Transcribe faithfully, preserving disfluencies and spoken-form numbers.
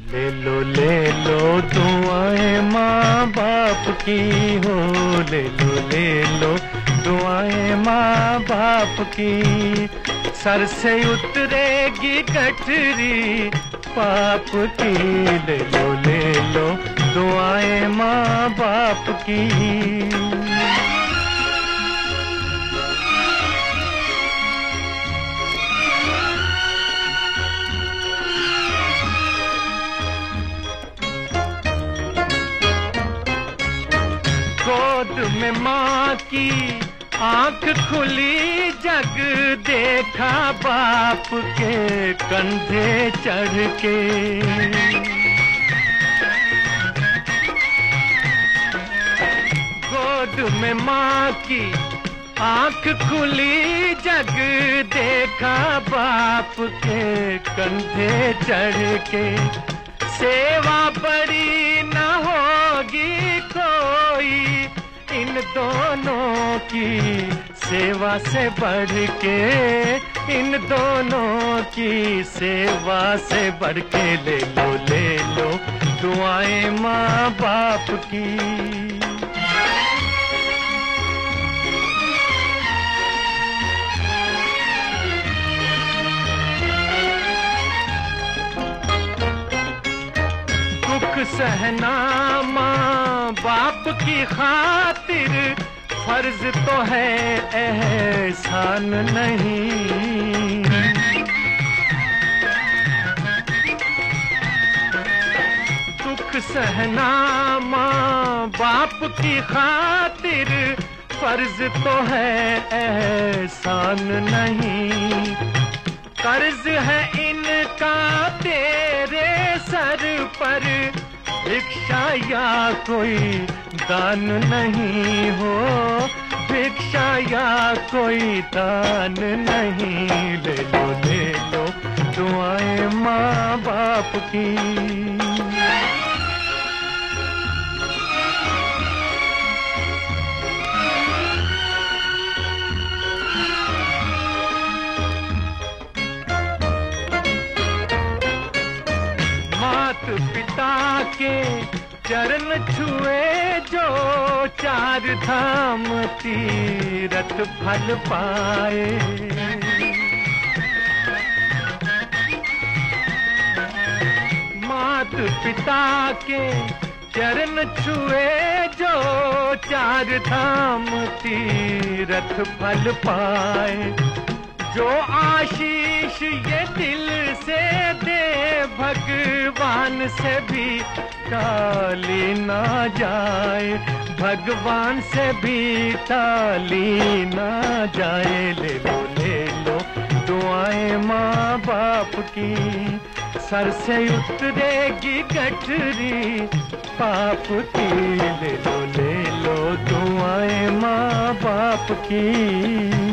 ले लो ले लो दुआएं माँ बाप की हो, ले लो ले लो दुआएं माँ बाप की। सर से उतरेगी गठरी पाप की, ले लो ले लो दुआएं माँ बाप की। गोद में माँ की आंख खुली, जग देखा बाप के कंधे चढ़ के। गोद में माँ की आंख खुली, जग देखा बाप के कंधे चढ़ के। सेवा बड़ी न होगी कोई इन दोनों की, सेवा से बढ़ के इन दोनों की, सेवा से बढ़ के। ले लो ले लो दुआएं माँ बाप की। सहना माँ बाप की खातिर फर्ज तो है, एहसान नहीं। दुख सहना माँ बाप की खातिर फर्ज तो है, एहसान नहीं। कर्ज है इनका तेरे सर पर, भिक्षा या कोई दान नहीं हो, भिक्षा या कोई दान नहीं। ले लो ले लो दुआएं माँ बाप की। मात पिता के चरण छुए जो, चार धाम तीरथ फल पाए। मात पिता के चरण छुए जो, चार धाम तीरथ फल पाए। जो आशीष ये दिल से दे, भगवान से भी टाली ना जाए, भगवान से भी टाली ना जाए। ले लो ले लो दुआएं माँ बाप की, सर से उतरेगी गठरी पाप की। ले लो ले लो दुआएं माँ बाप की।